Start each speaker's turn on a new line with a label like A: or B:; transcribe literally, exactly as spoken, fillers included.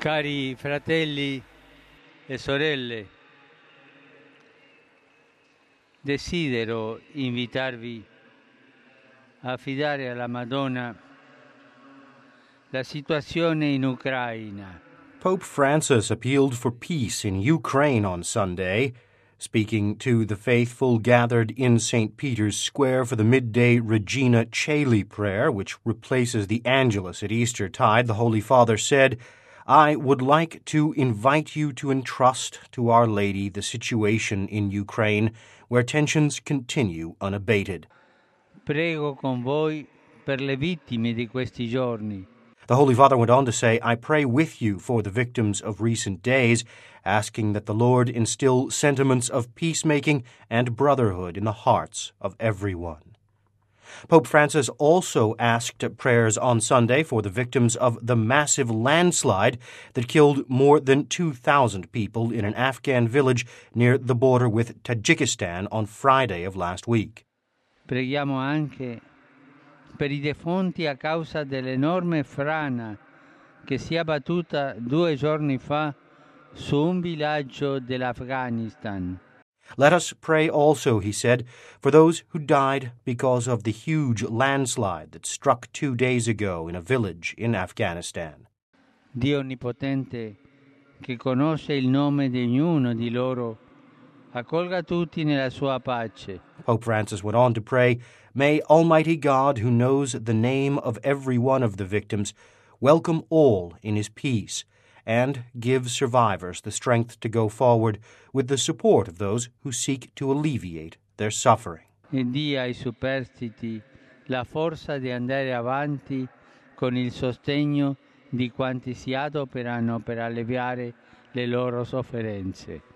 A: Cari fratelli e sorelle, desidero invitarvi a affidare alla Madonna la situazione in Ucraina.
B: Pope Francis appealed for peace in Ukraine on Sunday, speaking to the faithful gathered in Saint Peter's Square for the midday Regina Caeli prayer, which replaces the Angelus at Eastertide. The Holy Father said, "I would like to invite you to entrust to Our Lady the situation in Ukraine, where tensions continue unabated."
A: Prego con voi per le vittime di questi giorni.
B: The Holy Father went on to say, "I pray with you for the victims of recent days, asking that the Lord instill sentiments of peacemaking and brotherhood in the hearts of everyone." Pope Francis also asked prayers on Sunday for the victims of the massive landslide that killed more than two thousand people in an Afghan village near the border with Tajikistan on Friday of last week.
A: Preghiamo anche per i defunti a causa dell'enorme frana che si è abbattuta due giorni fa su un villaggio dell'Afghanistan.
B: Let us pray also, he said, for those who died because of the huge landslide that struck two days ago in a village in Afghanistan.
A: Dio Onnipotente, che conosce il nome di ognuno di loro, accolga tutti nella sua pace.
B: Pope Francis went on to pray, "May Almighty God, who knows the name of every one of the victims, welcome all in his peace, and give survivors the strength to go forward with the support of those who seek to alleviate their suffering."
A: E dia ai superstiti la forza di andare avanti con il sostegno di quanti si adoperano per alleviare le loro sofferenze.